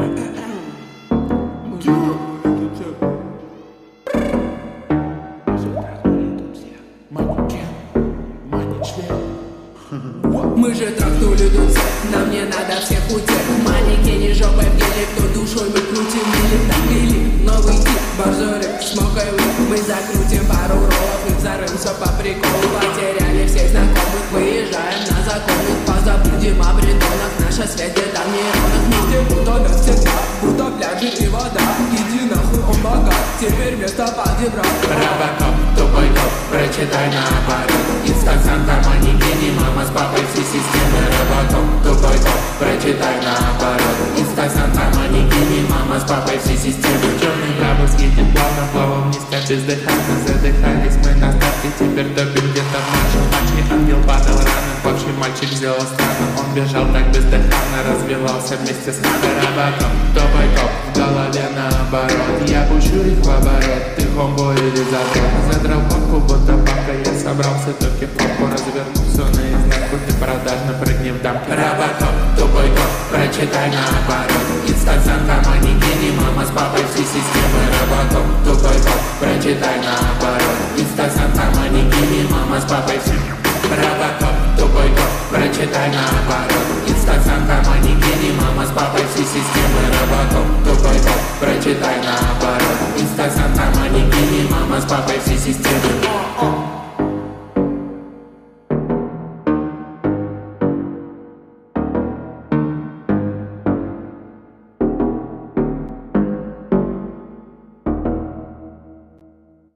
Мы же трахнули тут, нам не надо всех утек. Манекене жопой в геле, кто душой мы крутим или так или новый тип, борзорик, смокай мы закрутим пару роллов и взорвемся по приколу. Потеряли всех знакомых, выезжаем на законных, позабудем о притонах, наша связь где-то в нейронах. Вместе будто навсегда, будто пляжи и вода. Иди нахуй, он богат, теперь место подебрал. Робокоп, тупой коп, прочитай наоборот. Инстаграм, манекене, мама с папой все системы. Робокоп, тупой коп, прочитай наоборот. Инстаграм, манекене, мама с папой все системы. Черный яблок едет плавно, плавом низко, бездыханно. Задыхались мы на старте, теперь допим где-то в нашем матче. Ангел падал рано, бывший мальчик сделал странно. Он бежал так бездыханно, развивался вместе с нами. Робокоп, тупой коп, в голове наоборот. Я пущу их в оборот, ты хомбо или задрот. Задрал папку, будто папка, я собрался только папку. Развернул все наизнанку, ты продажно прыгни в дамки. Робокоп, тупой коп, прочитай наоборот. Инстаграм, манекене, мама с папой все системы. Робокоп, тупой коп, прочитай наоборот. Инстаграм, манекене, мама с папой все. Робокоп, тупой коп, прочитай наоборот. Инстаграм, манекене, мама с папой все системы. Робокоп, тупой коп, прочитай наоборот. Инстаграм, манекене, мама с папой все системы.